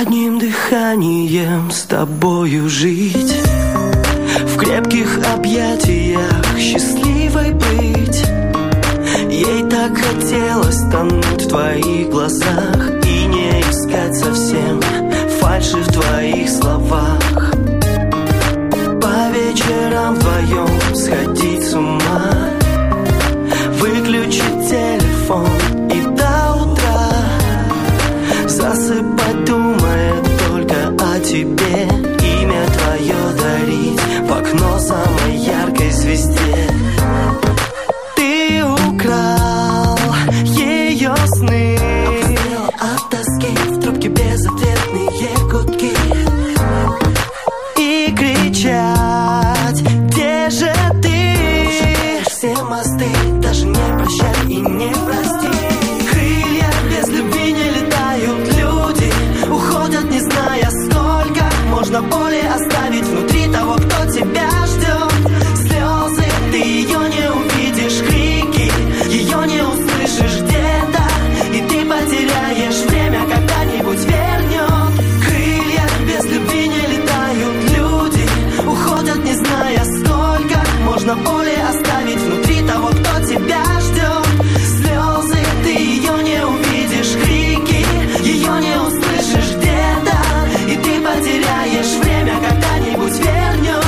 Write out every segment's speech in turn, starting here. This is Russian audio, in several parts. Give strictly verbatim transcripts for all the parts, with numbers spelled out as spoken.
одним дыханием с тобою жить, в крепких объятиях счастливой быть. Ей так хотелось тонуть в твоих глазах и не искать совсем фальши в твоих словах. По вечерам вдвоем сходить с ума, выключить телефон и до утра засыпать, думая только о тебе, имя твое дарить в окно самой яркой звезде. Ты украл ее сны, от тоски в трубке безответные гудки, и кричать: где же ты? Все мосты даже не прощай и не прости. Крылья без любви не летают, люди уходят, не зная сколько можно боли оставить внутри того, кто тебя ждет. Слезы, ты ее не увидишь, крики, ее не услышишь где-то, и ты потеряешь время, когда-нибудь вернет. Крылья без любви не летают, люди уходят, не зная сколько можно боли оставить внутри того, кто тебя ждет. Слезы, ты ее не увидишь, крики, ее не услышишь где-то, и ты потеряешь время, когда-нибудь вернет.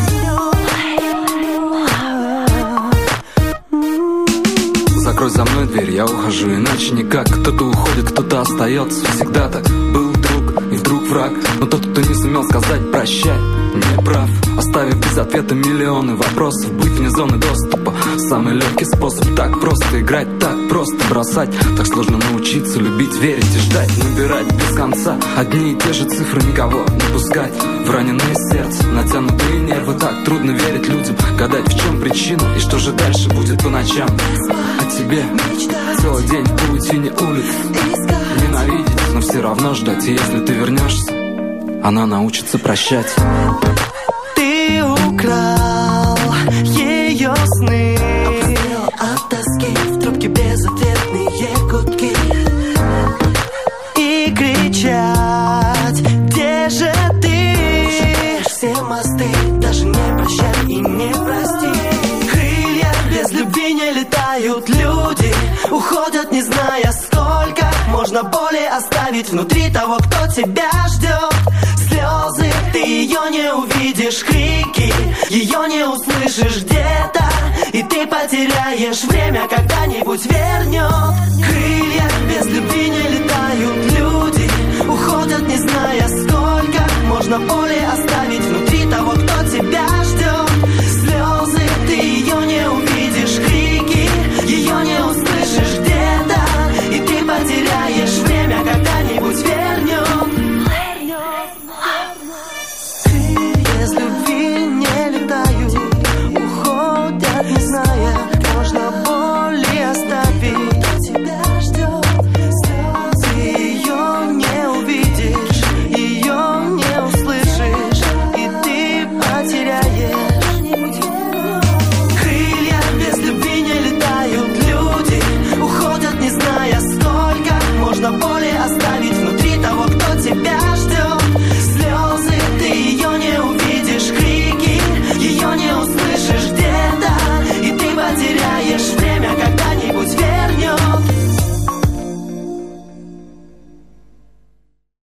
Закрой за мной дверь, я ухожу, иначе никак. Кто-то уходит, кто-то остается, всегда так. Был друг и вдруг враг, но тот, кто не сумел сказать прощай, не прав, оставив без ответа миллионы вопросов. Быть вне зоны доступа — самый легкий способ. Так просто играть, так просто бросать, так сложно научиться любить, верить и ждать. Набирать без конца одни и те же цифры, никого не пускать в раненое сердце, натянутые нервы. Так трудно верить людям, гадать, в чем причина и что же дальше будет по ночам. А тебе целый день в паутине улиц ненавидеть, но все равно ждать. И если ты вернешься, она научится прощать. Ты украл ее сны, от тоски в трубке безответные гудки, и кричать: где же ты? Все мосты даже не прощай и не прости. Крылья без любви не летают, люди уходят, не зная сколько можно боли оставить внутри того, кто тебя ждет. Слезы, ты ее не увидишь, крики, ее не услышишь где-то, и ты потеряешь время, когда-нибудь вернет. Крылья без любви не летают, люди уходят, не зная сколько можно боли оставить внутри того, кто тебя ждет. Слезы, ты ее не увидишь, крики, ее не услышишь где-то, и ты потеряешь время, когда-нибудь вернет. Без любви не летают, уходят, не зная, можно боли оставить. Тебя ждет слезы, ее не увидишь, ее не услышишь, и ты потеряешь. Крылья без любви не летают, люди уходят, не зная сколько можно боли оставить